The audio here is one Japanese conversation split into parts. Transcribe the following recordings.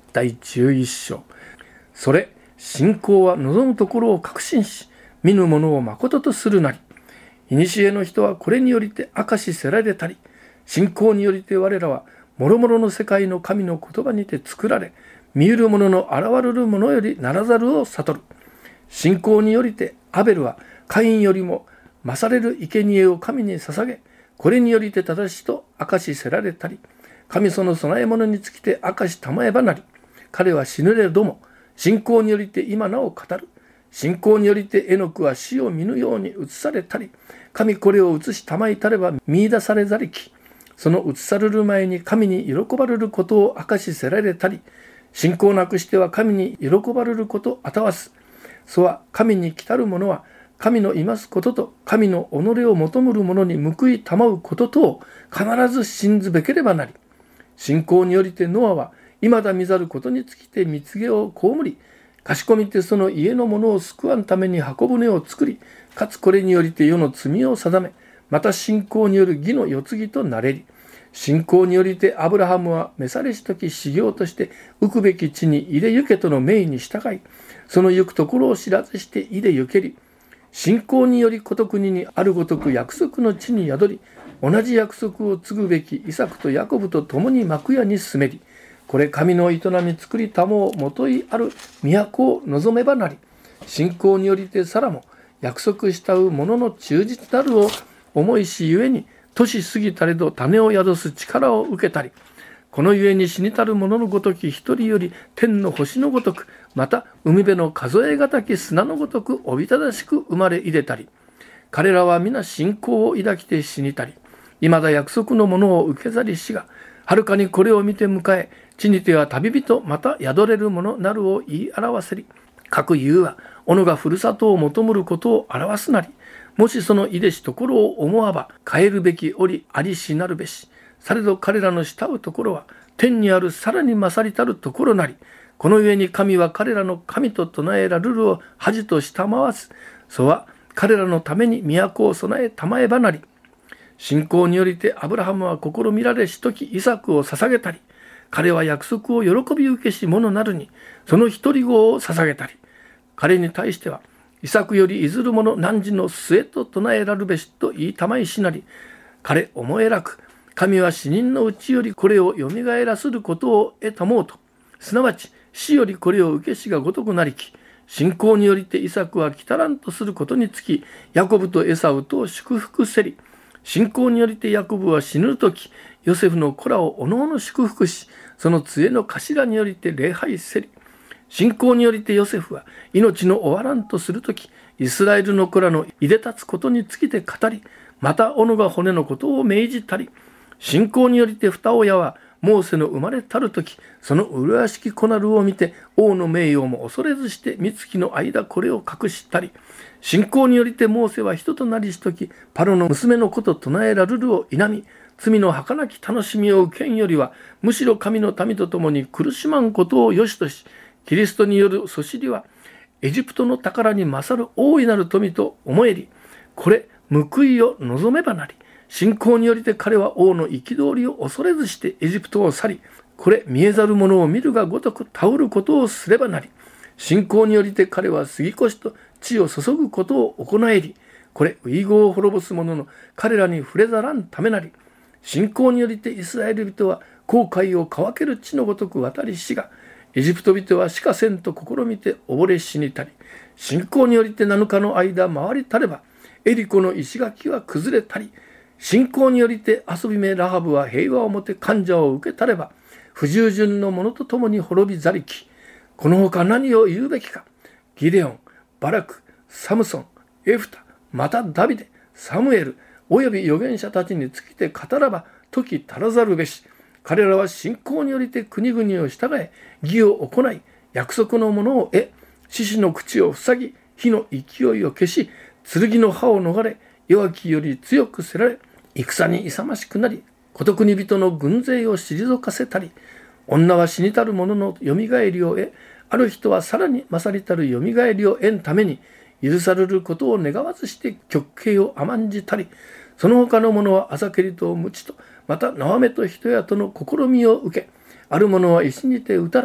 第11章。それ、信仰は望むところを確信し、見ぬものを誠とするなり。古の人はこれによりて明かしせられたり、信仰によりて我らは諸々の世界の神の言葉にて作られ、見ゆるものの現るるものよりならざるを悟る。信仰によりてアベルはカインよりも勝れる生贄を神に捧げ、これによりて正しと明かしせられたり、神その供え物につきて明かしたまえばなり。彼は死ぬれども、信仰によりて今なお語る。信仰によりてエノクは死を見ぬように移されたり、神これを移したまいたれば見出されざりき。その移される前に神に喜ばれることを明かしせられたり、信仰なくしては神に喜ばれることあたわす。そは神に来たる者は、神のいますことと神の己を求むる者に報いたまうこととを必ず信ずべければなり。信仰によりてノアは未だ見ざることにつきて蜜毛を被り、賢みてその家の者を救わんために箱舟を作り、かつこれによりて世の罪を定め、また信仰による義の世継ぎとなれり。信仰によりてアブラハムは召されし時修行として浮くべき地に入れ行けとの命に従い、その行くところを知らずして入れ行けり。信仰によりこと国にあるごとく約束の地に宿り、同じ約束を継ぐべきイサクとヤコブと共に幕屋に住めり。これ神の営み作りたもをもといある都を望めばなり。信仰によりてさらも約束したう者の忠実なるを思いしゆえに、年過ぎたれど種を宿す力を受けたり、このゆえに死にたる者のごとき一人より天の星のごとく、また海辺の数えがたき砂のごとくおびただしく生まれ入れたり、彼らは皆信仰を抱きて死にたり、未だ約束のものを受けざりしが、はるかにこれを見て迎え、地にては旅人また宿れるものなるを言い表せり。各言うは、己がふるさとを求むることを表すなり。もしそのいでしところを思わば、変えるべき折ありしなるべし。されど彼らの慕うところは、天にあるさらに勝りたるところなり。このゆえに神は彼らの神と唱えらるるを恥としたまわず。そは彼らのために都を備えたまえばなり。信仰によりてアブラハムは試みられしときイサクを捧げたり、彼は約束を喜び受けし者なるに、その一人子を捧げたり、彼に対しては、イサクよりいずる者汝の末と唱えらるべしと言いたまいしなり、彼思えらく、神は死人のうちよりこれをよみがえらすることを得たもうと、すなわち死よりこれを受けしがごとくなりき、信仰によりてイサクは来たらんとすることにつき、ヤコブとエサウと祝福せり、信仰によりてヤコブは死ぬとき、ヨセフの子らをおのおの祝福し、その杖の頭によりて礼拝せり。信仰によりてヨセフは命の終わらんとするとき、イスラエルの子らのいで立つことにつきて語り、また斧が骨のことを命じたり。信仰によりて二親はモーセの生まれたるとき、その麗しき子なるを見て王の名誉も恐れずして三月の間これを隠したり。信仰によりてモーセは人となりしとき、パロの娘の子と唱えらるるを否み、罪の儚き楽しみを受けんよりは、むしろ神の民と共に苦しまんことを良しとし、キリストによるそしりは、エジプトの宝に勝る大いなる富と思えり、これ報いを望めばなり。信仰によりて彼は王の憤りを恐れずしてエジプトを去り、これ見えざるものを見るがごとく頼ることをすればなり。信仰によりて彼は杉越と地を注ぐことを行えり、これ遺語を滅ぼす者の彼らに触れざらんためなり。信仰によりてイスラエル人は紅海を乾ける地のごとく渡りしが、エジプト人はしかせんと試みて溺れ死にたり。信仰によりて7日の間回りたれば、エリコの石垣は崩れたり。信仰によりて遊び目ラハブは平和をもて患者を受けたれば、不従順の者と共に滅びざりき。このほか何を言うべきか。ギデオン、バラク、サムソン、エフタ、またダビデ、サムエル、および預言者たちにつきて語らば時足らざるべし。彼らは信仰によりて国々を従え、義を行い、約束のものを得、獅子の口を塞ぎ、火の勢いを消し、剣の刃を逃れ、弱きより強くせられ、戦に勇ましくなり、殊国人の軍勢を退かせたり、女は死にたる者のよみがえりを得、ある人はさらに勝りたるよみがえりを得んために、許されることを願わずして極刑を甘んじたり、その他の者はあざけりと無知と、また縄目と人やとの試みを受け、ある者は石にて打たれ、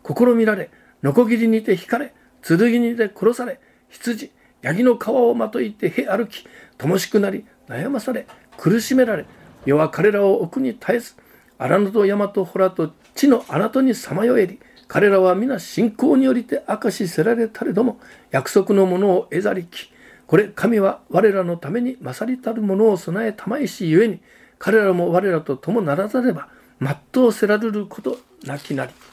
試みられ、ノコギリにて引かれ、剣にて殺され、羊、ヤギの皮をまといてへ歩き、乏しくなり、悩まされ、苦しめられ、世は彼らを奥に絶えず、荒野と山と洞と地の穴にさまよえり、彼らは皆信仰によりて明かしせられたれども、約束のものを得ざりき。これ神は我らのために勝りたるものを備えたまいしゆえに、彼らも我らと共ならざれば全うせられることなきなり。